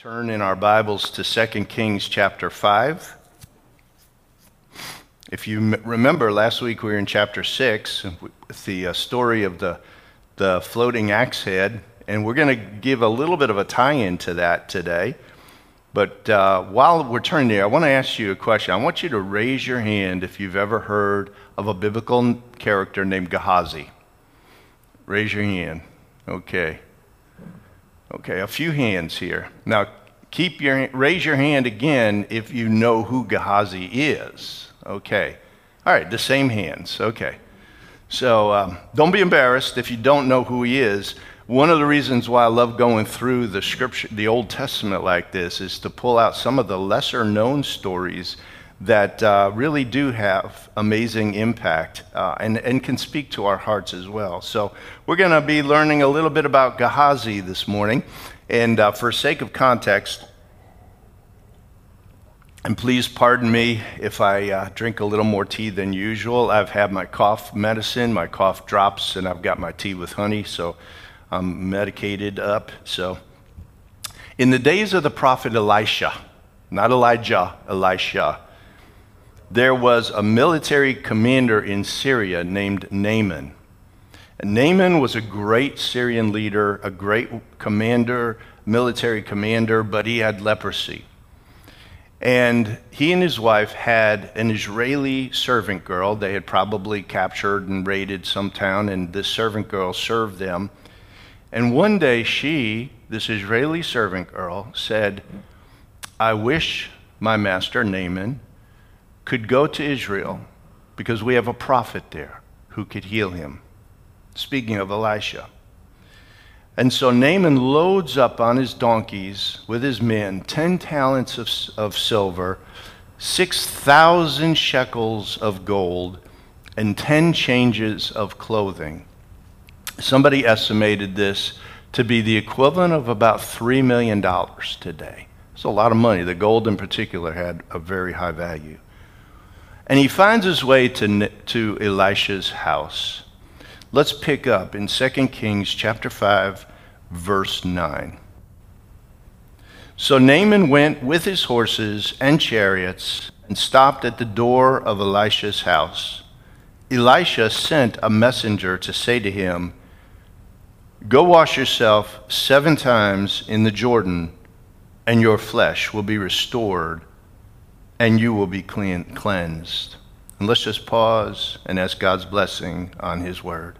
Turn in our Bibles to 2 Kings chapter 5. If you remember, last week we were in chapter 6 with the story of the floating axe head, and we're going to give a little bit of a tie-in to that today. But while we're turning there, I want to ask you a question. I want you to raise your hand if you've ever heard of a biblical character named Gehazi. Raise your hand. Okay, a few hands here. Now, raise your hand again if you know who Gehazi is. Okay. All right, the same hands. Okay. So don't be embarrassed if you don't know who he is. One of the reasons why I love going through the scripture, the Old Testament like this, is to pull out some of the lesser known stories that really do have amazing impact and can speak to our hearts as well. So we're going to be learning a little bit about Gehazi this morning. And for sake of context, and please pardon me if I drink a little more tea than usual. I've had my cough medicine, my cough drops, and I've got my tea with honey, so I'm medicated up. So in the days of the prophet Elisha, not Elijah, Elisha, there was a military commander in Syria named Naaman. And Naaman was a great Syrian leader, a great commander, military commander, but he had leprosy. And he and his wife had an Israeli servant girl. They had probably captured and raided some town, and this servant girl served them. And one day this Israeli servant girl, said, "I wish my master Naaman could go to Israel because we have a prophet there who could heal him." Speaking of Elisha. And so Naaman loads up on his donkeys with his men 10 talents of silver, 6,000 shekels of gold, and 10 changes of clothing. Somebody estimated this to be the equivalent of about $3 million today. It's a lot of money. The gold in particular had a very high value. And he finds his way to Elisha's house. Let's pick up in 2 Kings chapter 5, verse 9. So Naaman went with his horses and chariots and stopped at the door of Elisha's house. Elisha sent a messenger to say to him, "Go wash yourself 7 times in the Jordan, and your flesh will be restored, and you will be cleansed." And let's just pause and ask God's blessing on his word.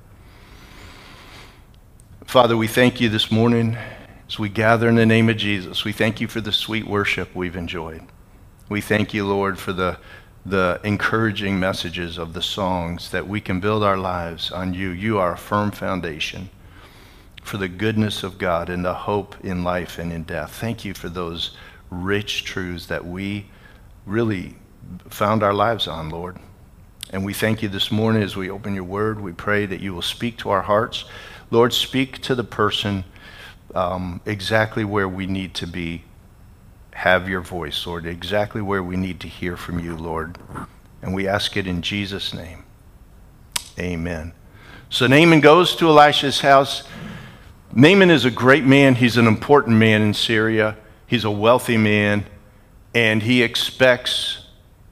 Father, we thank you this morning as we gather in the name of Jesus. We thank you for the sweet worship we've enjoyed. We thank you, Lord, for the encouraging messages of the songs that we can build our lives on you. You are a firm foundation for the goodness of God and the hope in life and in death. Thank you for those rich truths that we really found our lives on, Lord. And we thank you this morning as we open your word. We pray that you will speak to our hearts. Lord, speak to the person exactly where we need to be. Have your voice, Lord, exactly where we need to hear from you, Lord. And we ask it in Jesus' name. Amen. So Naaman goes to Elisha's house. Naaman is a great man. He's an important man in Syria. He's a wealthy man, and he expects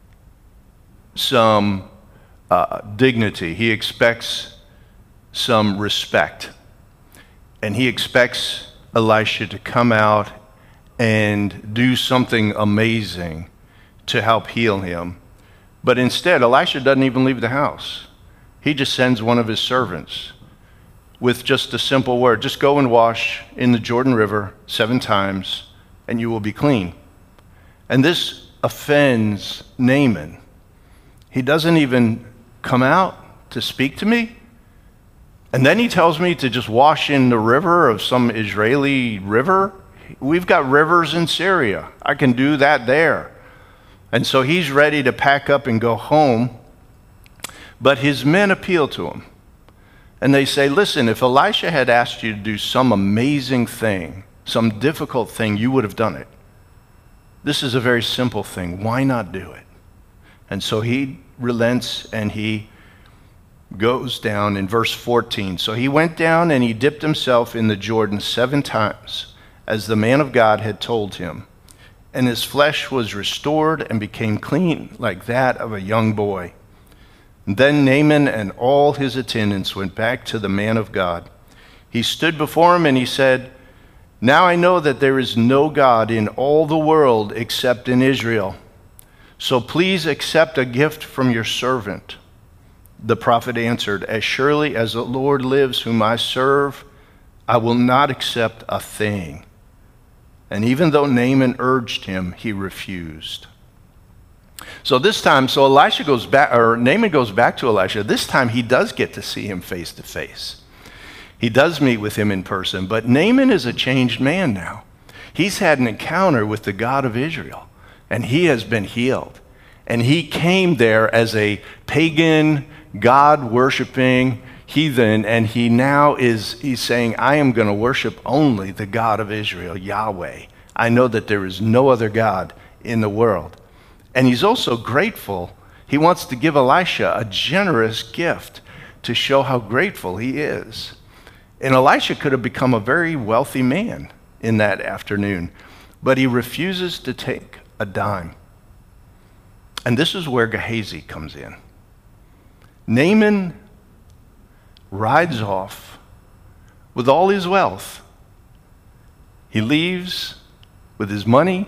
some dignity. He expects some respect. And he expects Elisha to come out and do something amazing to help heal him. But instead, Elisha doesn't even leave the house. He just sends one of his servants with just a simple word. Just go and wash in the Jordan River 7 times and you will be clean. And this offends Naaman. He doesn't even come out to speak to me. And then he tells me to just wash in the river of some Israeli river. We've got rivers in Syria. I can do that there. And so he's ready to pack up and go home. But his men appeal to him. And they say, "Listen, if Elisha had asked you to do some amazing thing, some difficult thing, you would have done it. This is a very simple thing. Why not do it?" And so he relents and he goes down in verse 14. So he went down and he dipped himself in the Jordan 7 times, as the man of God had told him, and his flesh was restored and became clean like that of a young boy. Then Naaman and all his attendants went back to the man of God. He stood before him and he said, "Now I know that there is no God in all the world except in Israel. So please accept a gift from your servant." The prophet answered, "As surely as the Lord lives whom I serve, I will not accept a thing." And even though Naaman urged him, he refused. So this time, Naaman goes back to Elisha. This time he does get to see him face to face. He does meet with him in person, but Naaman is a changed man now. He's had an encounter with the God of Israel, and he has been healed. And he came there as a pagan, God-worshiping heathen, and he's saying, "I am going to worship only the God of Israel, Yahweh. I know that there is no other God in the world." And he's also grateful. He wants to give Elisha a generous gift to show how grateful he is. And Elisha could have become a very wealthy man in that afternoon, but he refuses to take a dime. And this is where Gehazi comes in. Naaman rides off with all his wealth. He leaves with his money.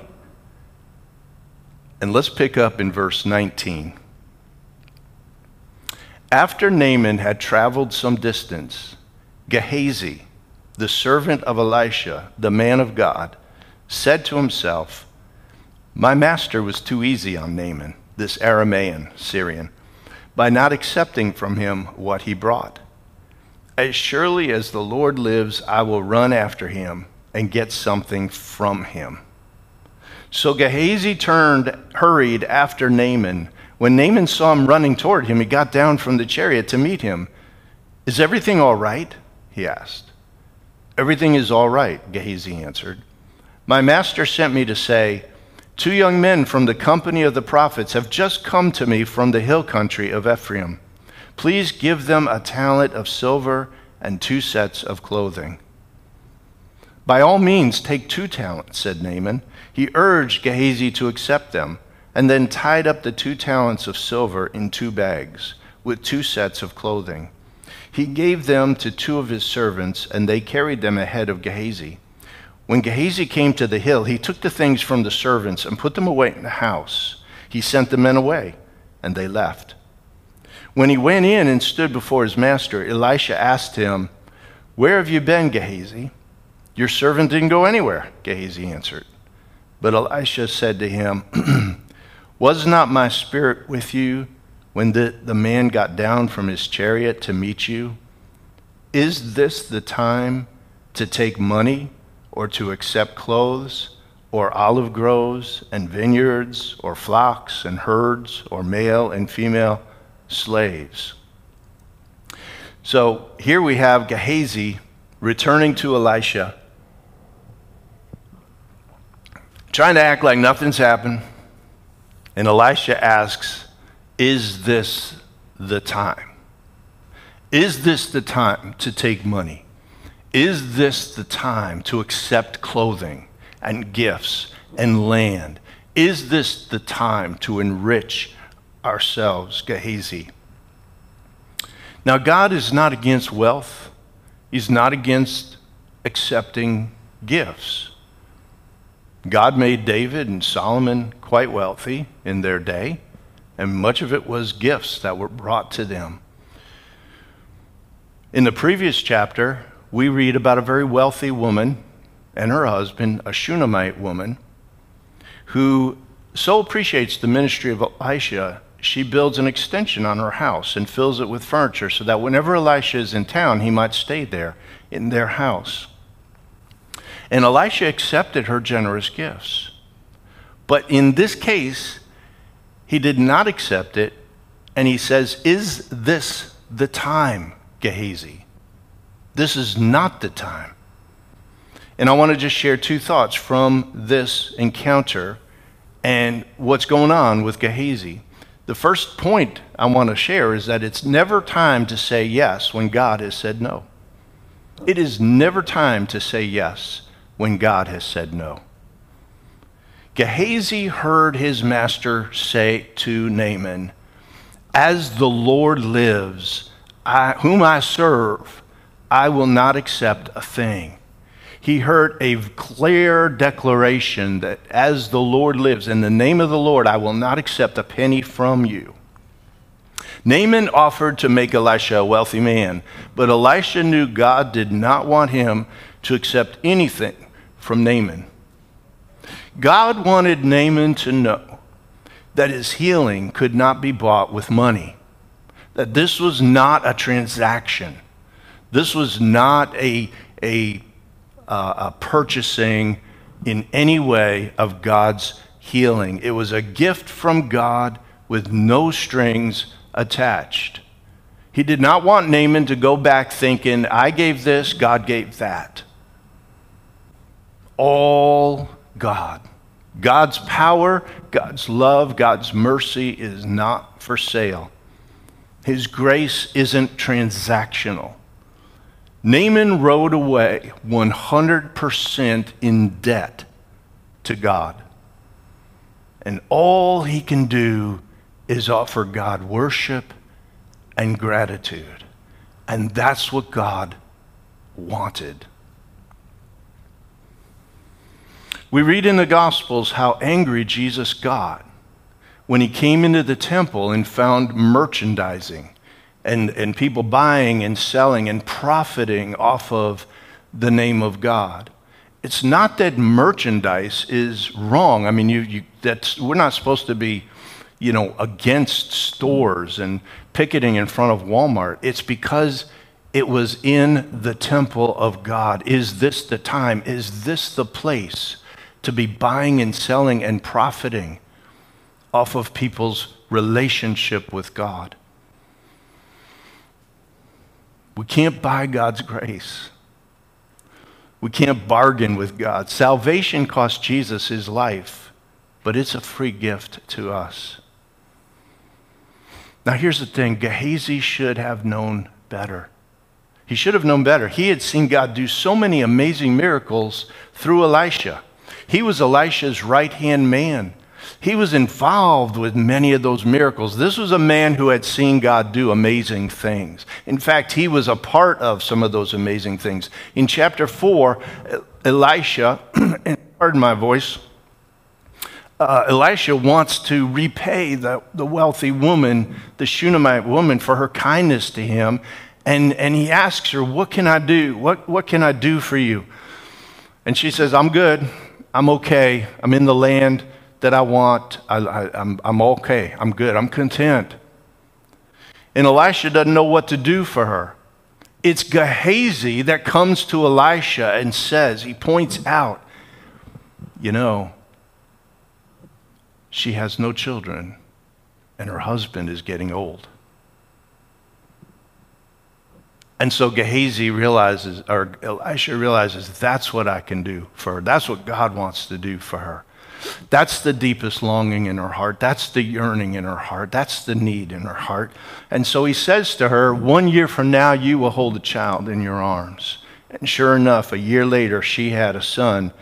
And let's pick up in verse 19. After Naaman had traveled some distance, Gehazi, the servant of Elisha, the man of God, said to himself, "My master was too easy on Naaman, this Aramaean Syrian, by not accepting from him what he brought. As surely as the Lord lives, I will run after him and get something from him." So Gehazi hurried after Naaman. When Naaman saw him running toward him, he got down from the chariot to meet him. "Is everything all right?" he asked. "Everything is all right," Gehazi answered. "My master sent me to say, 2 young men from the company of the prophets have just come to me from the hill country of Ephraim. Please give them a talent of silver and 2 sets of clothing." "By all means, take 2 talents," said Naaman. He urged Gehazi to accept them, and then tied up the 2 talents of silver in 2 bags, with 2 sets of clothing. He gave them to 2 of his servants, and they carried them ahead of Gehazi. When Gehazi came to the hill, he took the things from the servants and put them away in the house. He sent the men away, and they left. When he went in and stood before his master, Elisha asked him, "Where have you been, Gehazi?" "Your servant didn't go anywhere," Gehazi answered. But Elisha said to him, "Was not my spirit with you when the man got down from his chariot to meet you? Is this the time to take money or to accept clothes or olive groves and vineyards or flocks and herds or male and female slaves?" So here we have Gehazi returning to Elisha, trying to act like nothing's happened. And Elisha asks, "Is this the time? Is this the time to take money? Is this the time to accept clothing and gifts and land? Is this the time to enrich ourselves, Gehazi?" Now, God is not against wealth. He's not against accepting gifts. God made David and Solomon quite wealthy in their day, and much of it was gifts that were brought to them. In the previous chapter, we read about a very wealthy woman and her husband, a Shunammite woman, who so appreciates the ministry of Elisha, she builds an extension on her house and fills it with furniture so that whenever Elisha is in town, he might stay there in their house. And Elisha accepted her generous gifts. But in this case, he did not accept it, and he says, "Is this the time, Gehazi? This is not the time." And I want to just share 2 thoughts from this encounter and what's going on with Gehazi. The first point I want to share is that it's never time to say yes when God has said no. It is never time to say yes when God has said no. Gehazi heard his master say to Naaman, "As the Lord lives, whom I serve, I will not accept a thing." He heard a clear declaration that as the Lord lives, in the name of the Lord, I will not accept a penny from you. Naaman offered to make Elisha a wealthy man, but Elisha knew God did not want him to accept anything from Naaman. God wanted Naaman to know that his healing could not be bought with money, that this was not a transaction. This was not a purchasing in any way of God's healing. It was a gift from God with no strings attached. He did not want Naaman to go back thinking, I gave this, God gave that. All God. God's power, God's love, God's mercy is not for sale. His grace isn't transactional. Naaman rode away 100% in debt to God. And all he can do is offer God worship and gratitude. And that's what God wanted. We read in the Gospels how angry Jesus got when he came into the temple and found merchandising and people buying and selling and profiting off of the name of God. It's not that merchandise is wrong. I mean, we're not supposed to be, against stores and picketing in front of Walmart. It's because it was in the temple of God. Is this the time? Is this the place to be buying and selling and profiting off of people's relationship with God? We can't buy God's grace. We can't bargain with God. Salvation cost Jesus his life, but it's a free gift to us. Now here's the thing, Gehazi should have known better. He should have known better. He had seen God do so many amazing miracles through Elisha. He was Elisha's right-hand man. He was involved with many of those miracles. This was a man who had seen God do amazing things. In fact, he was a part of some of those amazing things. In chapter 4, Elisha, and pardon my voice, Elisha wants to repay the wealthy woman, the Shunammite woman, for her kindness to him. And he asks her, what can I do? What can I do for you? And she says, I'm good. I'm okay. I'm in the land that I want. I'm okay. I'm good. I'm content. And Elisha doesn't know what to do for her. It's Gehazi that comes to Elisha and says, he points out, she has no children and her husband is getting old. And so Elisha realizes that's what I can do for her. That's what God wants to do for her. That's the deepest longing in her heart. That's the yearning in her heart. That's the need in her heart. And so he says to her, 1 year from now, you will hold a child in your arms. And sure enough, a year later, she had a son.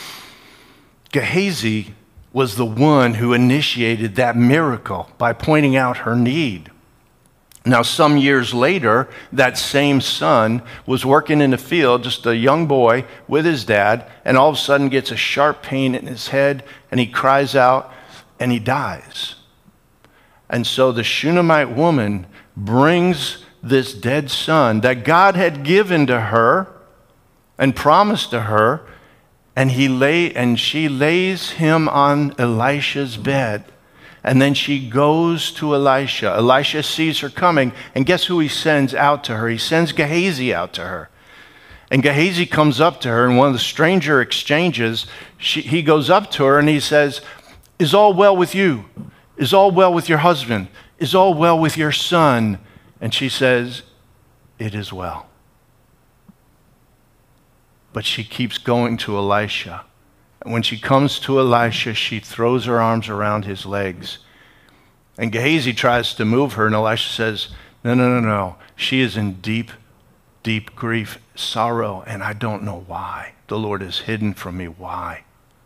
Gehazi was the one who initiated that miracle by pointing out her need. Now, some years later, that same son was working in the field, just a young boy with his dad, and all of a sudden gets a sharp pain in his head, and he cries out, and he dies. And so the Shunammite woman brings this dead son that God had given to her and promised to her, and she lays him on Elisha's bed. And then she goes to Elisha. Elisha sees her coming, and guess who he sends out to her? He sends Gehazi out to her. And Gehazi comes up to her, and one of the stranger exchanges, he goes up to her and he says, is all well with you? Is all well with your husband? Is all well with your son? And she says, it is well. But she keeps going to Elisha. And when she comes to Elisha, she throws her arms around his legs. And Gehazi tries to move her, and Elisha says, no. She is in deep deep grief, sorrow, and I don't know why. The Lord has hidden from me. Why?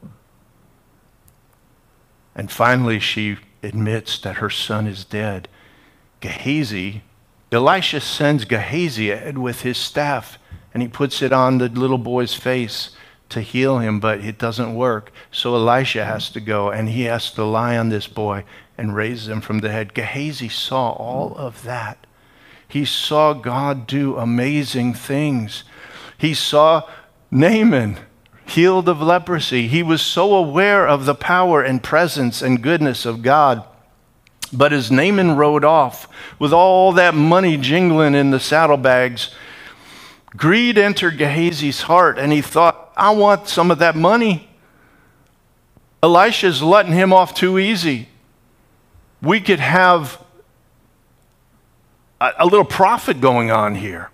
And finally, she admits that her son is dead. Gehazi, Elisha sends Gehazi ahead with his staff, and he puts it on the little boy's face to heal him, but it doesn't work. So Elisha has to go, and he has to lie on this boy and raise him from the dead. Gehazi saw all of that. He saw God do amazing things. He saw Naaman healed of leprosy. He was so aware of the power and presence and goodness of God. But as Naaman rode off with all that money jingling in the saddlebags, greed entered Gehazi's heart, and he thought, I want some of that money. Elisha's letting him off too easy. We could have a little profit going on here.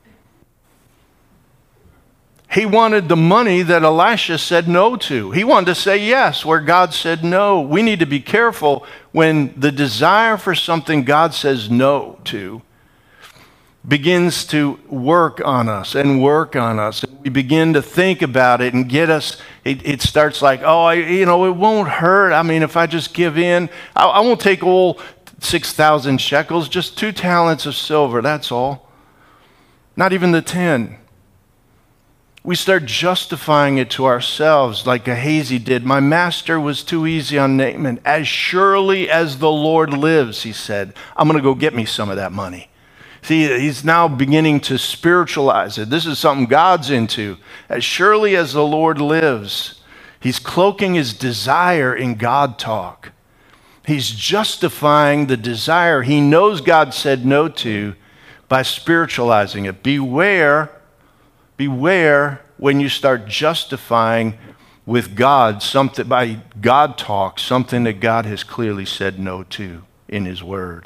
He wanted the money that Elisha said no to. He wanted to say yes where God said no. We need to be careful when the desire for something God says no to begins to work on us and work on us. We begin to think about it and get us, it starts like, it won't hurt. I mean, if I just give in, I won't take all 6,000 shekels, just 2 talents of silver, that's all. Not even the 10. We start justifying it to ourselves like Gehazi did. My master was too easy on Naaman. As surely as the Lord lives, he said, I'm going to go get me some of that money. See, he's now beginning to spiritualize it. This is something God's into. As surely as the Lord lives, he's cloaking his desire in God talk. He's justifying the desire he knows God said no to by spiritualizing it. Beware when you start justifying with God something by God talk, something that God has clearly said no to in his word.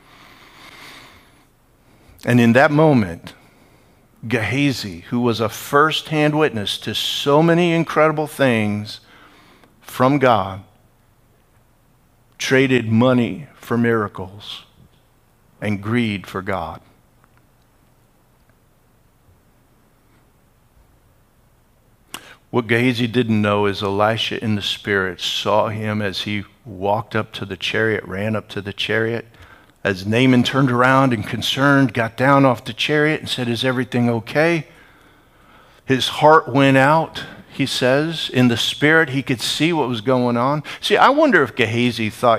And in that moment, Gehazi, who was a first-hand witness to so many incredible things from God, traded money for miracles and greed for God. What Gehazi didn't know is Elisha in the spirit saw him as he walked up to the chariot, ran up to the chariot. As Naaman turned around and concerned, got down off the chariot and said, is everything okay? His heart went out, he says. In the spirit, he could see what was going on. See, I wonder if Gehazi thought,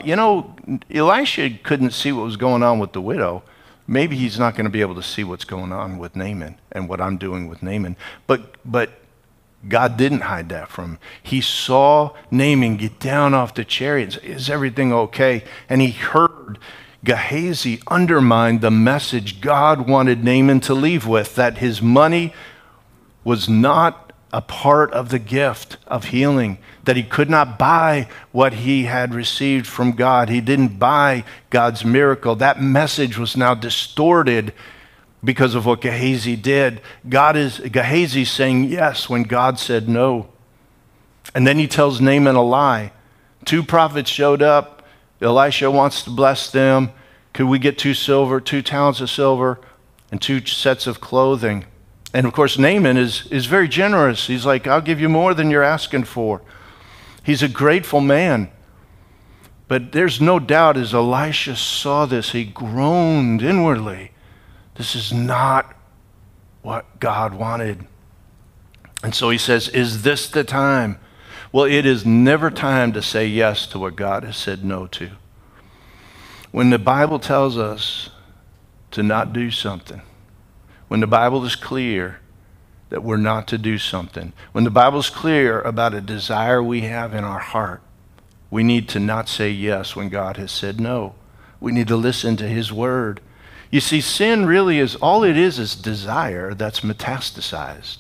Elisha couldn't see what was going on with the widow. Maybe he's not going to be able to see what's going on with Naaman and what I'm doing with Naaman. But God didn't hide that from him. He saw Naaman get down off the chariot and say, is everything okay? And he heard Gehazi undermine the message God wanted Naaman to leave with, that his money was not a part of the gift of healing, that he could not buy what he had received from God. He didn't buy God's miracle. That message was now distorted because of what Gehazi did. Gehazi saying yes when God said no. And then he tells Naaman a lie. 2 prophets showed up. Elisha wants to bless them. Could we get 2 talents of silver and 2 sets of clothing? And of course, Naaman is very generous. He's like, I'll give you more than you're asking for. He's a grateful man. But there's no doubt as Elisha saw this, he groaned inwardly. This is not what God wanted. And so he says, is this the time? Well, it is never time to say yes to what God has said no to. When the Bible tells us to not do something, when the Bible is clear that we're not to do something, when the Bible is clear about a desire we have in our heart, we need to not say yes when God has said no. We need to listen to his word. You see, sin really is, all it is desire that's metastasized.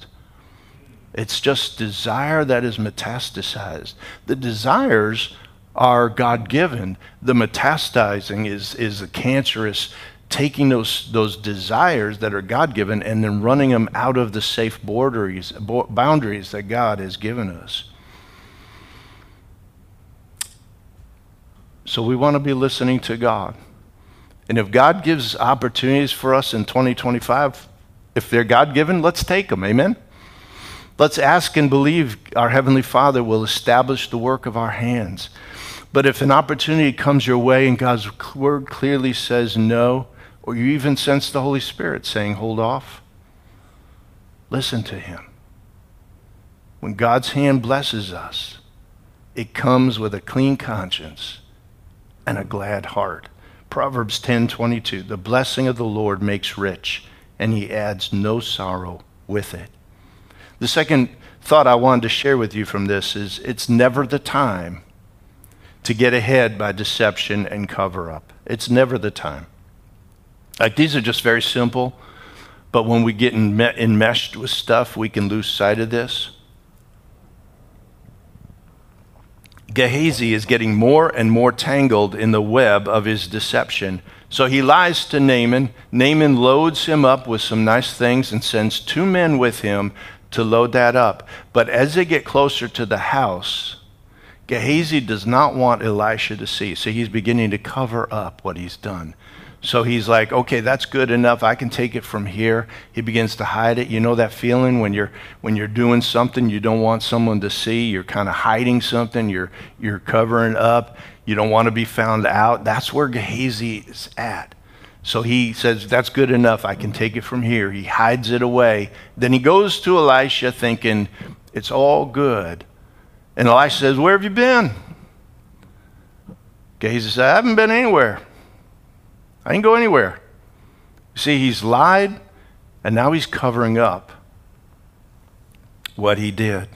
It's just desire that is metastasized. The desires are God-given. The metastasizing is a cancerous, taking those desires that are God-given and then running them out of the safe boundaries that God has given us. So we want to be listening to God. And if God gives opportunities for us in 2025, If they're God-given, let's take them. Amen? Let's ask and believe our Heavenly Father will establish the work of our hands. But if an opportunity comes your way and God's word clearly says no, or you even sense the Holy Spirit saying hold off, listen to him. When God's hand blesses us, it comes with a clean conscience and a glad heart. Proverbs 10:22, the blessing of the Lord makes rich, and he adds no sorrow with it. The second thought I wanted to share with you from this is it's never the time to get ahead by deception and cover up. It's never the time. Like, these are just very simple, but when we get enmeshed with stuff, we can lose sight of this. Gehazi is getting more and more tangled in the web of his deception. So he lies to Naaman. Naaman loads him up with some nice things and sends 2 men with him to load that up. But as they get closer to the house, Gehazi does not want Elisha to see. So he's beginning to cover up what he's done. So he's like, okay, that's good enough. I can take it from here. He begins to hide it. You know that feeling when you're doing something you don't want someone to see. You're kind of hiding something. You're covering up. You don't want to be found out. That's where Gehazi is at. So he says, that's good enough. I can take it from here. He hides it away. Then he goes to Elisha thinking, it's all good. And Elisha says, where have you been? Gehazi says, I haven't been anywhere. I didn't go anywhere. You see, he's lied, and now he's covering up what he did.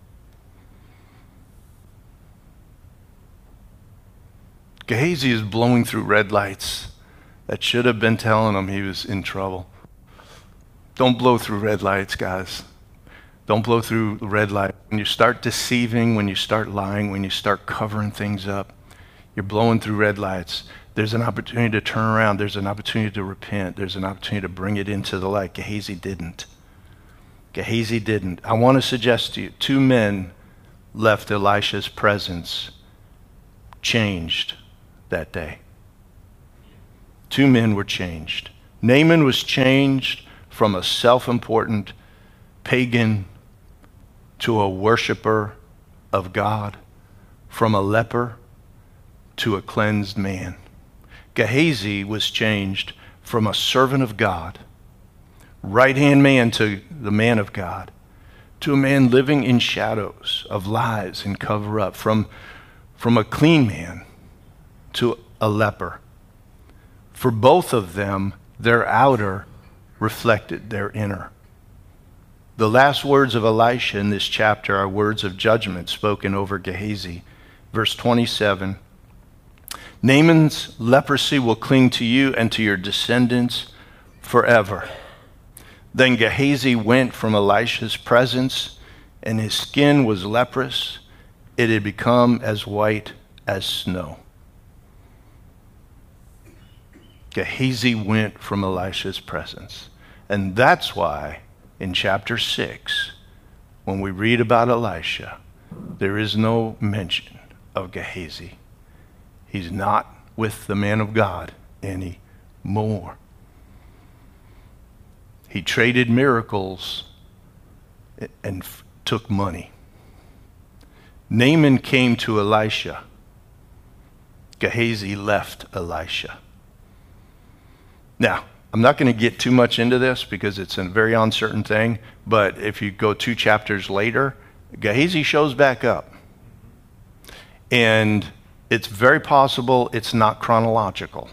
Gehazi is blowing through red lights that should have been telling him he was in trouble. Don't blow through red lights, guys. Don't blow through red lights. When you start deceiving, when you start lying, when you start covering things up, you're blowing through red lights. There's an opportunity to turn around. There's an opportunity to repent. There's an opportunity to bring it into the light. Gehazi didn't. Gehazi didn't. I want to suggest to you, 2 men left Elisha's presence changed that day. 2 men were changed. Naaman was changed from a self-important pagan to a worshiper of God, from a leper to a cleansed man. Gehazi was changed from a servant of God, right-hand man to the man of God, to a man living in shadows of lies and cover-up, from a clean man to a leper. For both of them, their outer reflected their inner. The last words of Elisha in this chapter are words of judgment spoken over Gehazi. Verse 27, Naaman's leprosy will cling to you and to your descendants forever. Then Gehazi went from Elisha's presence, and his skin was leprous. It had become as white as snow. Gehazi went from Elisha's presence. And that's why in chapter 6, when we read about Elisha, there is no mention of Gehazi. He's not with the man of God anymore. He traded miracles and took money. Naaman came to Elisha. Gehazi left Elisha. Now, I'm not going to get too much into this because it's a very uncertain thing, but if you go 2 chapters later, Gehazi shows back up. And it's very possible it's not chronological.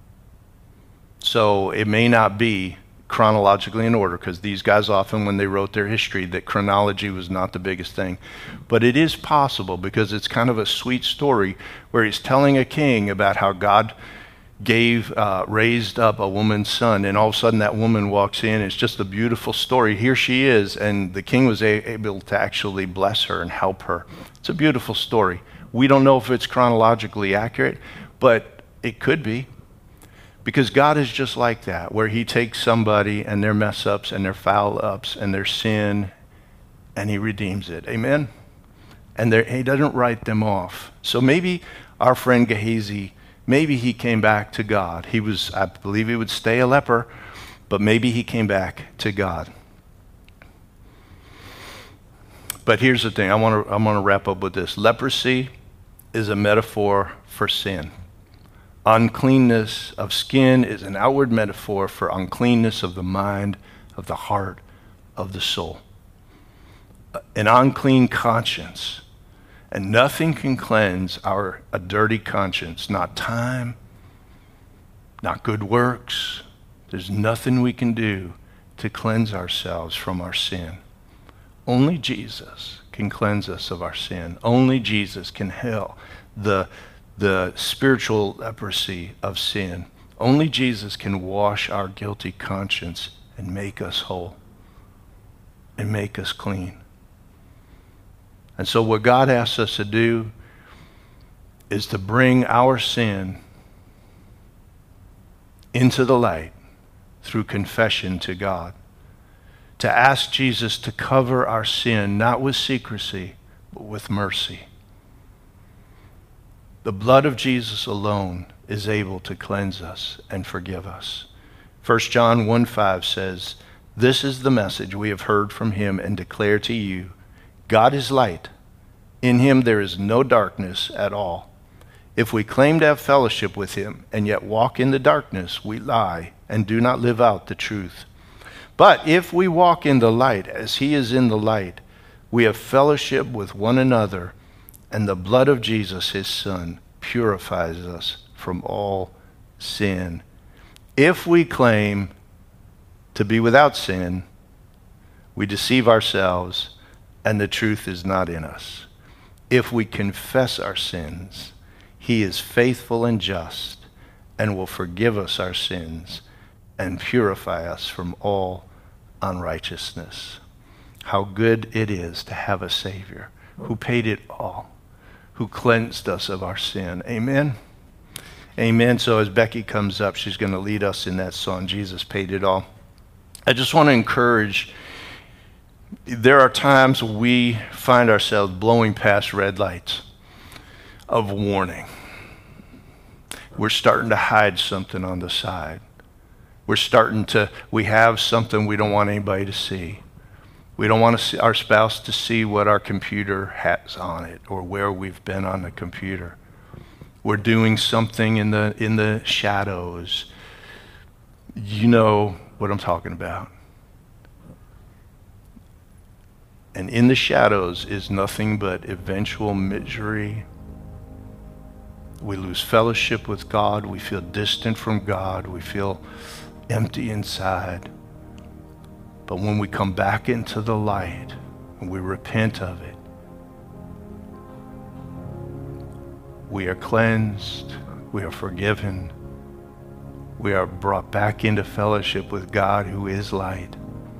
So it may not be chronologically in order, because these guys often, when they wrote their history, that chronology was not the biggest thing. But it is possible, because it's kind of a sweet story where he's telling a king about how God raised up a woman's son, and all of a sudden that woman walks in. It's just a beautiful story. Here she is, and the king was able to actually bless her and help her. It's a beautiful story. We don't know if it's chronologically accurate, but it could be. Because God is just like that, where he takes somebody and their mess ups and their foul ups and their sin, and he redeems it. Amen? And he doesn't write them off. So maybe our friend Gehazi, maybe he came back to God. I believe he would stay a leper, but maybe he came back to God. But here's the thing. I want to wrap up with this. Leprosy is a metaphor for sin. Uncleanness of skin is an outward metaphor for uncleanness of the mind, of the heart, of the soul. An unclean conscience. And nothing can cleanse a dirty conscience. Not time, not good works. There's nothing we can do to cleanse ourselves from our sin. Only Jesus can cleanse us of our sin. Only Jesus can heal the spiritual leprosy of sin. Only Jesus can wash our guilty conscience and make us whole and make us clean. And so what God asks us to do is to bring our sin into the light through confession to God. To ask Jesus to cover our sin, not with secrecy, but with mercy. The blood of Jesus alone is able to cleanse us and forgive us. 1 John 1:5 says, "This is the message we have heard from him and declare to you. God is light. In him there is no darkness at all. If we claim to have fellowship with him and yet walk in the darkness, we lie and do not live out the truth. But if we walk in the light as he is in the light, we have fellowship with one another, and the blood of Jesus, his Son, purifies us from all sin." If we claim to be without sin, we deceive ourselves, and the truth is not in us. If we confess our sins, he is faithful and just and will forgive us our sins and purify us from all unrighteousness. How good it is to have a Savior who paid it all, who cleansed us of our sin. Amen? Amen. So as Becky comes up, she's going to lead us in that song, Jesus Paid It All. I just want to encourage, there are times we find ourselves blowing past red lights of warning. We're starting to hide something on the side. We have something we don't want anybody to see. We don't want our spouse to see what our computer has on it or where we've been on the computer. We're doing something in the shadows. You know what I'm talking about. And in the shadows is nothing but eventual misery. We lose fellowship with God. We feel distant from God. We feel empty inside. But when we come back into the light and we repent of it, we are cleansed, we are forgiven, we are brought back into fellowship with God who is light.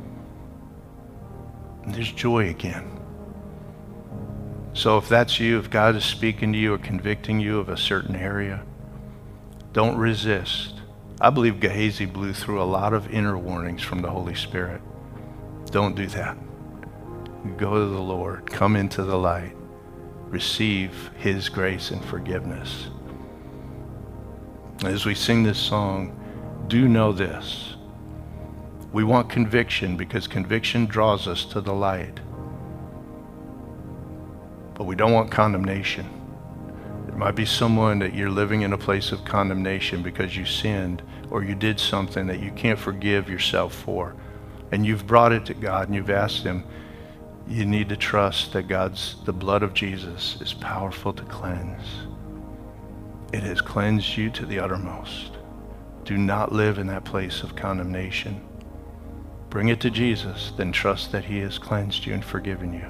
And there's joy again. So if that's you, if God is speaking to you or convicting you of a certain area, don't resist. I believe Gehazi blew through a lot of inner warnings from the Holy Spirit. Don't do that. Go to the Lord. Come into the light. Receive his grace and forgiveness. As we sing this song, do know this. We want conviction because conviction draws us to the light. But we don't want condemnation. There might be someone that you're living in a place of condemnation because you sinned or you did something that you can't forgive yourself for. And you've brought it to God and you've asked him, you need to trust that the blood of Jesus is powerful to cleanse. It has cleansed you to the uttermost. Do not live in that place of condemnation. Bring it to Jesus, then trust that he has cleansed you and forgiven you.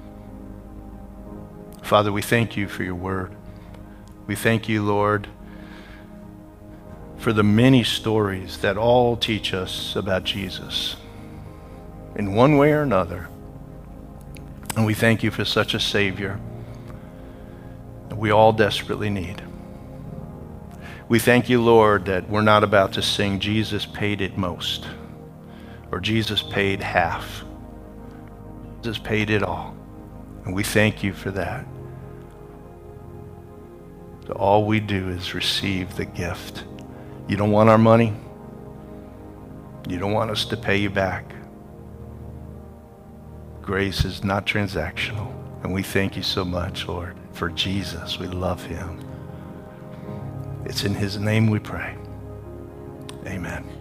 Father, we thank you for your word. We thank you, Lord, for the many stories that all teach us about Jesus in one way or another. And we thank you for such a Savior that we all desperately need. We thank you, Lord, that we're not about to sing Jesus paid it most or Jesus paid half. Jesus paid it all. And we thank you for that. So all we do is receive the gift. You don't want our money. You don't want us to pay you back. Grace is not transactional. And we thank you so much, Lord, for Jesus. We love him. It's in his name we pray. Amen.